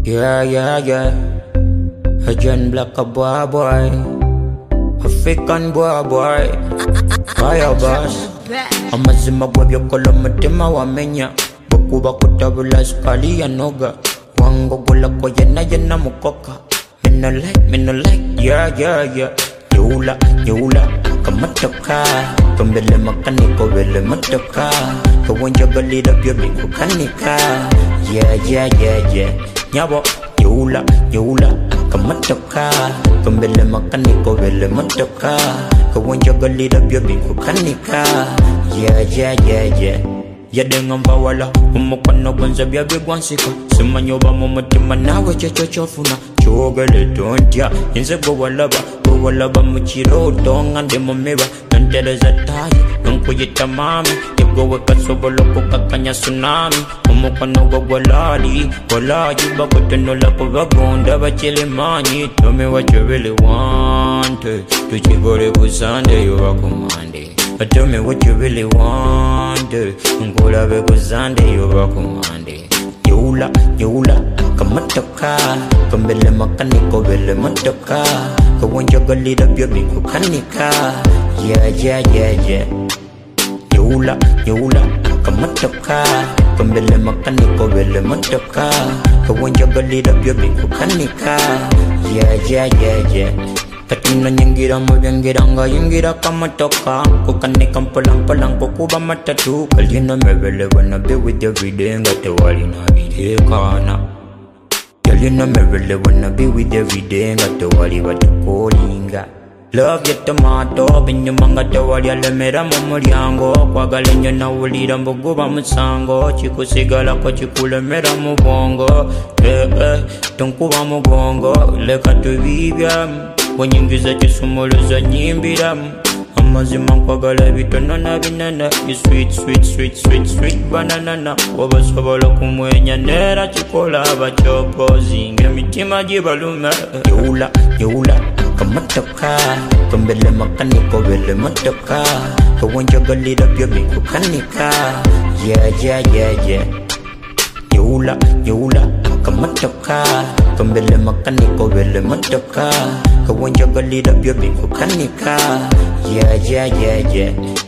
Yeah, yeah, yeah. Agent Black a boy. African boy. Fire boss. Amazima gwabyo kola mutima wamenya. Bukuba kutabula skali ya noga. Wango gola kwa yena mukoka. Me no like, yeah, yeah, yeah. Yula, kamatoka. Kumbele makaniko vele matoka. Kawanja galida pyo biku kanika. Yeah. Nyabo, yula, kamatoka. Kumbele makaniko vele matoka. Kawanja galida pyo biku kanika. Yeah. Yadenga wala umukwana gwanza bya bigwansika simanyoba mu mutima nawe cyocofuna cyogale tontya inze go walaba mu kiroto ngande mu miba ntereza tayi nkuyita mami yegowe kasobolo kokakanya tsunami umukwana go gwalali bakotenola ko bagonda bakelemanyi tell me what you really want tukigore busande yo bakomande. Tell me what you really want. Ngola be kuzande yoba kumande. Yula, kamatoka. Kumbele makaniko vele matoka. Kawanja galida pyo biku kanika. Yeah. Yula, kamatoka. Kumbele makaniko vele matoka. Kawanja galida pyo biku kanika. Yeah. Katina nyingira mubyangira yingira kamatoka. Kukanika mpolang kukuba matatu. Kalina mevele wanna be with you every day. Ngate wali na bidekana. Kalina mevele wanna be with you every day. Ngate wali watukolinga. Love ya tomato binyuma ngate wali alemera mu mulyango. Kwagala nnyo nawulira mbuguba musango. Kikusigala ko kikulemera mu bwongo. Tonkuba mugongo leka tubibyamu. Wanyingiza kisumuluza nyimbiramu. Amazima nkwagala bitono na binene. You sweet banana. Wabasobola kumwenya nera kikola abachokozi ng'emitima gibalume. Yula, kamatoka. Kumbele makaniko vele matoka. Kawanja galida pyo biku kanika. Yeah. Yula, kamatoka. Kumbele makaniko vele matoka. Kawanja galida pyo biku kanika. Yeah.